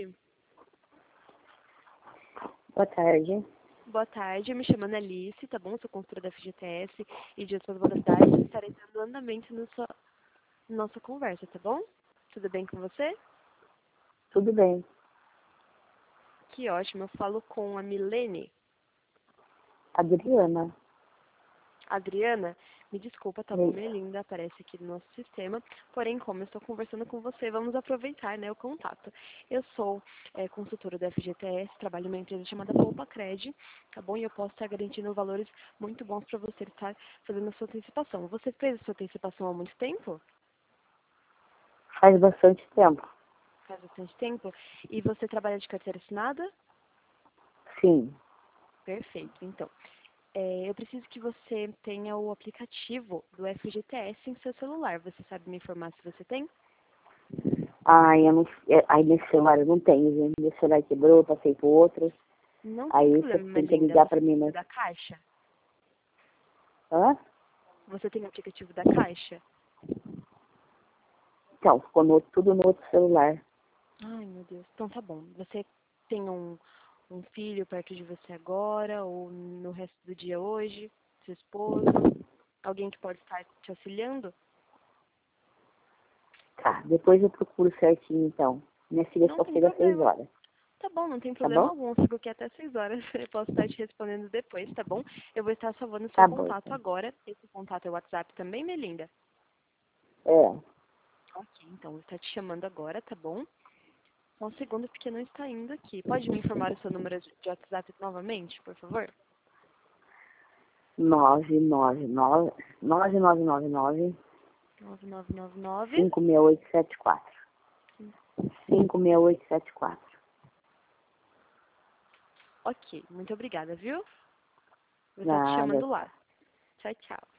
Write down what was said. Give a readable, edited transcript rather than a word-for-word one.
tarde. Boa tarde. Boa tarde, me chamando Alice, tá bom? Sou consultora da FGTS e de outras modalidades. Estarei dando andamento na nossa conversa, tá bom? Tudo bem com você? Tudo bem. Que ótimo, eu falo com a Milene. Adriana. Adriana, me desculpa, tá bom, Isso. minha linda, aparece aqui no nosso sistema. Porém, como eu estou conversando com você, vamos aproveitar, né, o contato. Eu sou consultora da FGTS, trabalho numa empresa chamada Poupa Cred, tá bom? E eu posso estar garantindo valores muito bons para você estar fazendo a sua antecipação. Você fez a sua antecipação há muito tempo? Faz bastante tempo. Faz bastante tempo? E você trabalha de carteira assinada? Sim. Perfeito, então. Eu preciso que você tenha o aplicativo do FGTS em seu celular. Você sabe me informar se você tem? Eu não, aí nesse celular eu não tenho, gente. Meu celular quebrou, eu passei pro outro. Não tem Aí você problema, minha tem que linda. ligar Você pra mim, tem né? da Caixa? Hã? Você tem o aplicativo da Caixa? Então, ficou tudo no outro celular. Ai, meu Deus. Então tá bom. Você tem um filho perto de você agora ou no resto do dia hoje? Seu esposo? Alguém que pode estar te auxiliando? Tá, depois eu procuro certinho, então. Minha filha Não só tem chega às 6 problema. horas, Tá bom, não tem tá problema bom? algum. Eu fico aqui até 6 horas. Eu posso estar te respondendo depois, tá bom? Eu vou estar salvando o seu Tá bom, contato então. agora. Esse contato é o WhatsApp também, minha linda? É, Ok, então, vou estar te chamando agora, tá bom? Só um segundo, porque não está indo aqui. Pode me informar o seu número de WhatsApp novamente, por favor? 999 9999. 56874. 56874. Ok, muito obrigada, viu? Vou estar te Nada. chamando lá. Tchau, tchau.